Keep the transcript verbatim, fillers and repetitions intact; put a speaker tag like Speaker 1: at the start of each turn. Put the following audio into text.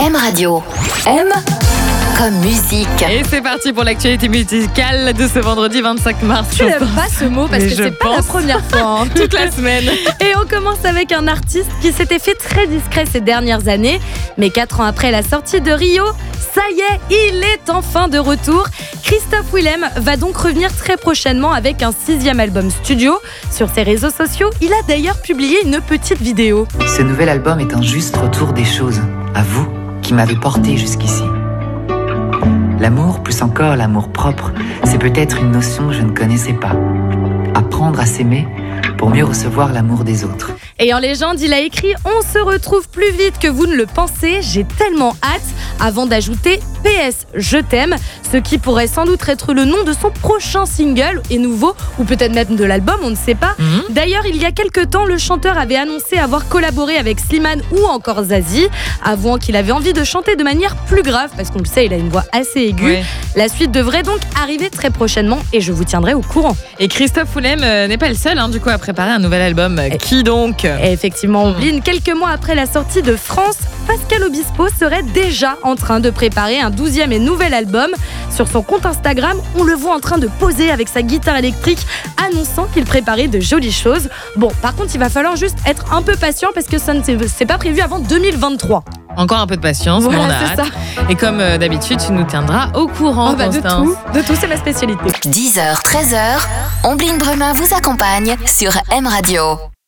Speaker 1: M Radio. M comme musique.
Speaker 2: Et c'est parti pour l'actualité musicale de ce vendredi vingt-cinq mars.
Speaker 3: Tu n'aimes pas ce mot parce
Speaker 2: Mais
Speaker 3: que
Speaker 2: je
Speaker 3: c'est pas la
Speaker 2: pense.
Speaker 3: première fois. hein.
Speaker 2: Toute la semaine.
Speaker 3: Et on commence avec un artiste qui s'était fait très discret ces dernières années. Mais quatre ans après la sortie de Rio, ça y est, il est enfin de retour. Christophe Willem va donc revenir très prochainement avec un sixième album studio. Sur ses réseaux sociaux, il a d'ailleurs publié une petite vidéo.
Speaker 4: Ce nouvel album est un juste retour des choses, à vous qui m'avez porté jusqu'ici. L'amour, plus encore l'amour propre, c'est peut-être une notion que je ne connaissais pas. Apprendre à s'aimer pour mieux recevoir l'amour des autres.
Speaker 3: Et en légende, il a écrit « On se retrouve plus vite que vous ne le pensez, j'ai tellement hâte » avant d'ajouter « P S, je t'aime », ce qui pourrait sans doute être le nom de son prochain single et nouveau, ou peut-être même de l'album, on ne sait pas.
Speaker 2: Mhm.
Speaker 3: D'ailleurs, il y a quelques temps, le chanteur avait annoncé avoir collaboré avec Slimane ou encore Zazie, avouant qu'il avait envie de chanter de manière plus grave, parce qu'on le sait, il a une voix assez aiguë.
Speaker 2: Oui.
Speaker 3: La suite devrait donc arriver très prochainement et je vous tiendrai au courant.
Speaker 2: Et Christophe Willem euh, n'est pas le seul hein, du coup à préparer un nouvel album.
Speaker 3: Et-
Speaker 2: Qui donc
Speaker 3: Et effectivement, Ombline, quelques mois après la sortie de France, Pascal Obispo serait déjà en train de préparer un douzième et nouvel album. Sur son compte Instagram, on le voit en train de poser avec sa guitare électrique, annonçant qu'il préparait de jolies choses. Bon, par contre, il va falloir juste être un peu patient parce que ça ne s'est c'est pas prévu avant deux mille vingt-trois.
Speaker 2: Encore un peu de patience, mais
Speaker 3: Voilà,
Speaker 2: on a
Speaker 3: c'est
Speaker 2: hâte.
Speaker 3: ça.
Speaker 2: Et comme euh, d'habitude, tu nous tiendras au courant,
Speaker 3: Oh, bah, de
Speaker 2: Constance.
Speaker 3: tout, de tout, c'est ma spécialité.
Speaker 1: dix heures, treize heures, Ombline Bremin vous accompagne sur M Radio.